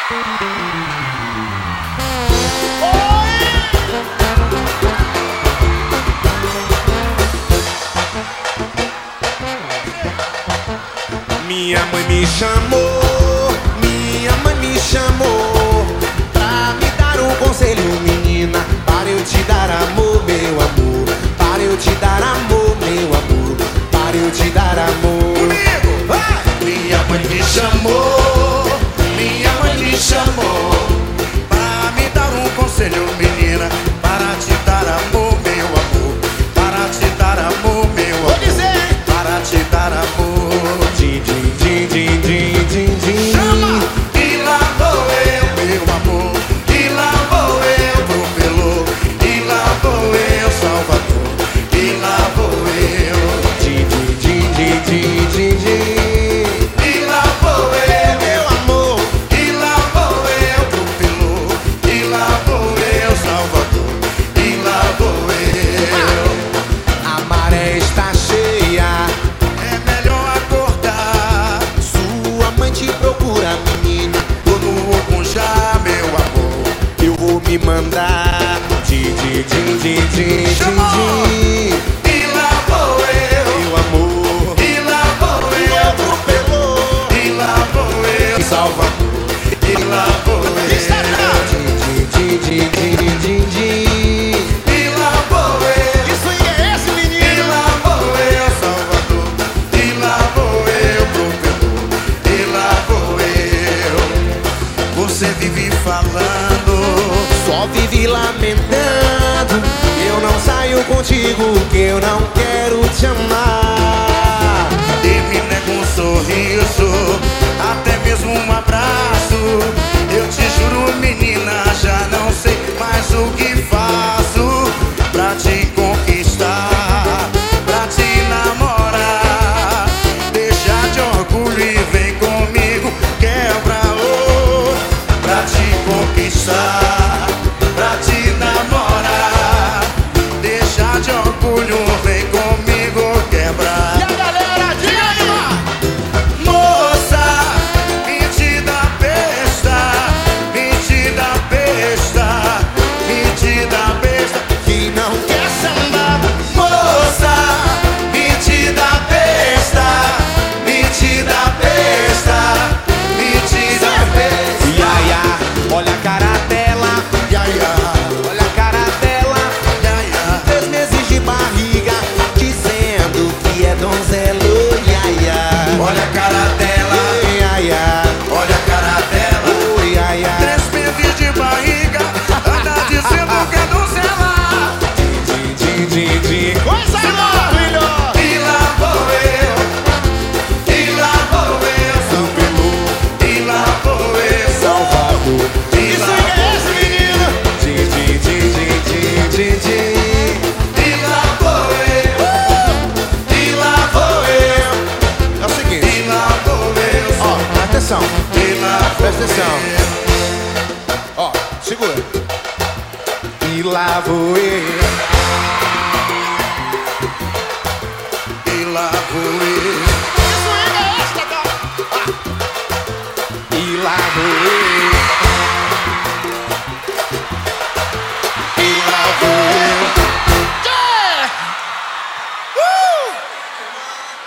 Minha mãe me chamou, pra me dar um conselho, menina. Para eu te dar amor, meu amor. Para eu te dar amor, meu amor. Para eu te dar amor. Comigo, vai! Minha mãe me chamou, pra me dar um conselho, menina. Para te dar amor, meu amor. Para te dar amor, meu amor. Vou dizer! Para te dar amor. Chama! E lá vou eu, meu amor. E lá vou eu pro Pelô. E lá vou eu, Salvador. E lá vou eu. E lá vou eu, meu amor. E lá vou eu pro Pelô. E lá vou eu, Salvador. E lá vou eu. A maré está cheia. É melhor acordar. Sua mãe te procura, menina. Tô no Ogunjá, meu amor. Eu vou me mandar. Chamou! E lá vou eu, meu amor. E lá vou eu pro Pelô. E lá vou eu, Salvador. E lá vou eu. E lá vou eu. Que swing é esse, menino? E lá vou eu, Salvador. E lá vou eu pro Pelô. E lá vou eu. Você vive falando, só vive lamentando. Eu não saio contigo, que eu não quero te amar. E me nega um sorriso, até mesmo um abraço. Eu te juro, menina, já não sei mais o que faço pra te conquistar, pra te namorar. Deixa de orgulho e vem comigo, quebra o pra te conquistar, pra te namorar. Deixa de orgulho, vem comigo, quebra. E a galera, diga aí, mano! Moça, metida besta, metida besta, metida besta, que não quer sambar. Moça, metida besta, metida besta, metida besta. Iaia, olha a cara dela. Iaia, olha a cara dela. Iaia, 3 meses de barriga, dizendo que é donzelo. Iaia, olha a cara dela. Iaia, olha a cara dela. Iaia, 3 meses de barriga, anda dizendo que é donzela. Coisa maravilhosa! E lá vou eu, e lá vou eu, São Pelô. E lá vou eu, Salvador. E lá É esse, menino! E lá vou eu, e lá vou eu. É o seguinte, e lá vou eu. Ó, presta atenção. E lá vou presta atenção. Ó, segura. E lá vou eu.